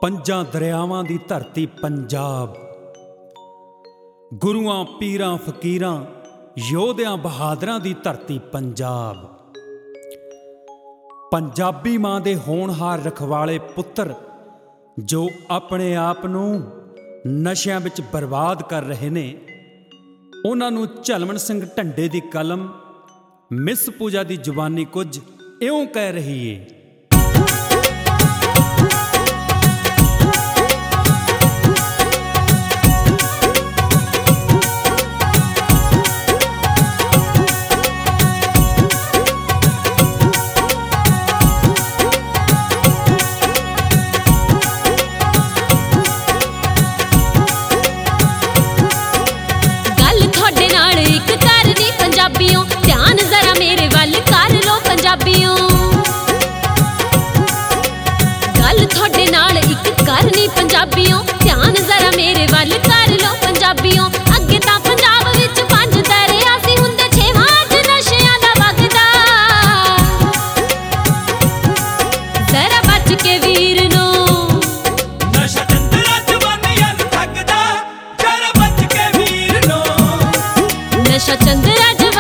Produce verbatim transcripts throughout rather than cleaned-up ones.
ਪੰਜਾਂ ਦਰਿਆਵਾਂ ਦੀ ਧਰਤੀ ਪੰਜਾਬ, ਗੁਰੂਆਂ ਪੀਰਾਂ ਫਕੀਰਾਂ ਯੋਧਿਆਂ ਬਹਾਦਰਾਂ ਦੀ ਧਰਤੀ ਪੰਜਾਬ। ਪੰਜਾਬੀ ਮਾਂ ਦੇ ਹੋਣਹਾਰ ਰਖਵਾਲੇ ਪੁੱਤਰ ਜੋ ਆਪਣੇ ਆਪ ਨੂੰ ਨਸ਼ਿਆਂ ਵਿੱਚ ਬਰਬਾਦ ਕਰ ਰਹੇ ਨੇ, ਉਹਨਾਂ ਨੂੰ ਝਲਮਣ ਸਿੰਘ ਢੰਡੇ ਦੀ ਕਲਮ ਮਿਸ ਪੂਜਾ ਦੀ ਜ਼ੁਬਾਨੀ ਕੁਝ ਇਉਂ ਕਹਿ ਰਹੀ ਏ। ध्यान जरा मेरे वाल कर लो पंजाबियों, गल थोड़े नाल इक करनी पंजाबियों। ध्यान जरा मेरे वाल कर लो पंजाबियों। अगे तां पंजाब विच पंज दरिया सी, हुंदे छेवां च नशियां दा वगदा। जरा बच के वीर नो नशा चंदरा जवानियां नूं ठगदा, जरा बच के वीर नो नशा चंदरा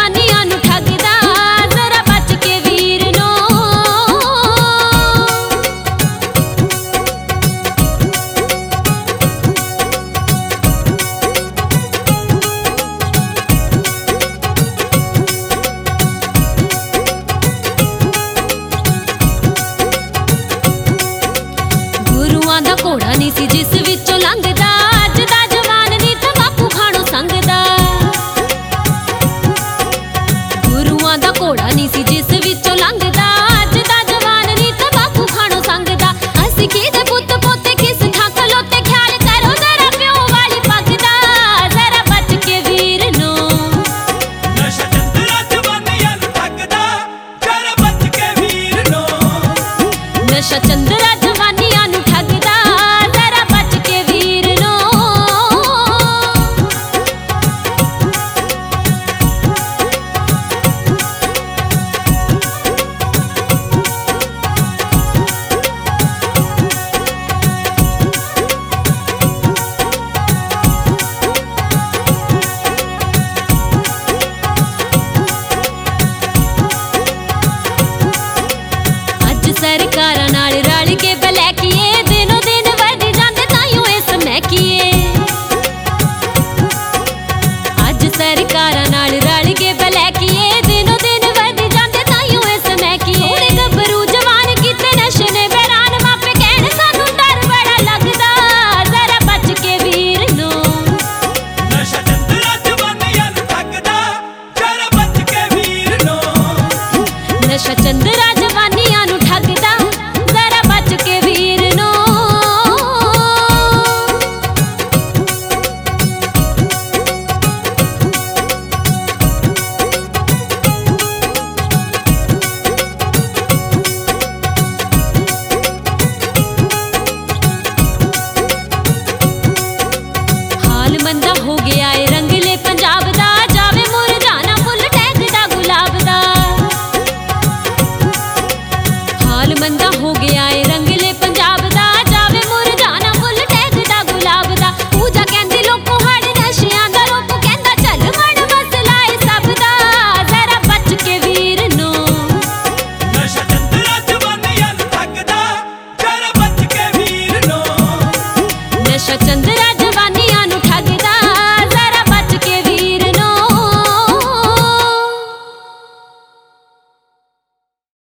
दा घोड़ा नहीं सी जिस विचों लंघदा, अज दा जवान नी तंबाकू खाणों संगदा। गुरुआं दा घोड़ा नहीं सी जिस विचों लंघदा, अज दा जवान नी तंबाकू खाणों संगदा। असीं किहदे पुत्त पोते किस थां खलोते, ख्याल करो जरा प्यो वाली पग दा। जरा बच के वीर नो नशा चंदरा जवानियां नूं ठगदा, जरा बच के वीर नो नशा चंदरा जवानियां नूं ठगदा। सरकारां नाल रल के बलैकीए, दिनों दिन वध जांदे ताइयों इस महकीए। अज सरकारां नाल रल के बलैकीए, दिनों दिन वध जांदे ताइयों इस महकीए। थोड़े गभरू जवान कीते नशे ने बैरान, मापे कहण सानू डर बड़ा लगदा। जरा बच के वीर नो नशा चंदरा जवानियां नूं ठगदा, जरा बच के वीर नो नशा चंदरा जवानियां नूं ठगदा। जरा बच के वीर नो हाल मंदा हो गया है रंगले पंजाब दा, जावे मुरझाना फुल टहकदा गुलाब दा। हाल मंदा हो गया